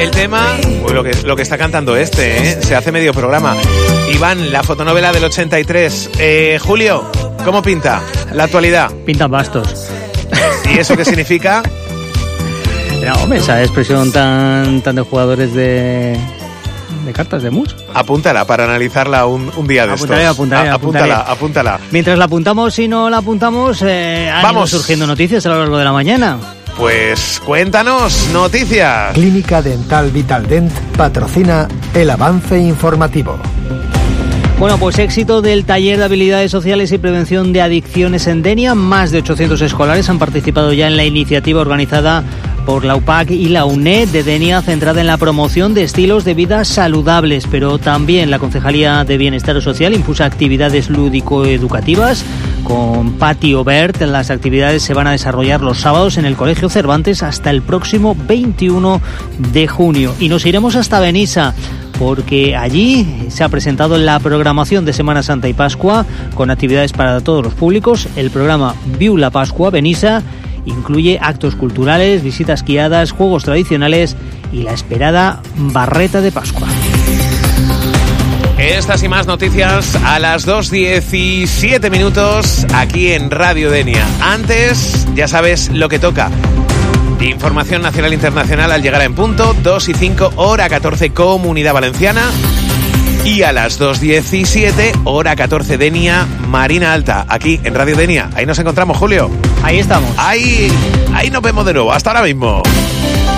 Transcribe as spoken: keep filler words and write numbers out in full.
el tema, pues lo que, lo que está cantando este, ¿eh? Se hace medio programa. Iván, la fotonovela del ochenta y tres. Eh, Julio, ¿cómo pinta la actualidad? Pintan bastos. ¿Y eso qué significa? No, hombre, esa expresión tan, tan de jugadores de, de cartas de mus. Apúntala para analizarla un, un día de apuntaré, estos. Apuntaré, A, apuntaré. Apúntala, apúntala. Mientras la apuntamos y no la apuntamos, eh, han Vamos. ido surgiendo noticias a lo largo de la mañana. Pues cuéntanos, noticias. Clínica Dental Vitaldent patrocina el avance informativo. Bueno, pues éxito del taller de habilidades sociales y prevención de adicciones en Denia. Más de ochocientos escolares han participado ya en la iniciativa organizada por la U P A C y la U N E D de Denia, centrada en la promoción de estilos de vida saludables, pero también la Concejalía de Bienestar Social impulsa actividades lúdico-educativas con Patio Vert. Las actividades se van a desarrollar los sábados en el Colegio Cervantes hasta el próximo veintiuno de junio. Y nos iremos hasta Benissa, porque allí se ha presentado la programación de Semana Santa y Pascua con actividades para todos los públicos. El programa Viu la Pascua Benissa incluye actos culturales, visitas guiadas, juegos tradicionales y la esperada barreta de Pascua. Estas y más noticias a las dos diecisiete minutos aquí en Radio Denia. Antes, ya sabes lo que toca. Información nacional e internacional al llegar en punto, dos y cinco, hora catorce, Comunidad Valenciana. Y a las dos diecisiete, hora catorce, Denia, Marina Alta, aquí en Radio Denia. Ahí nos encontramos, Julio. Ahí estamos. Ahí, ahí nos vemos de nuevo. Hasta ahora mismo.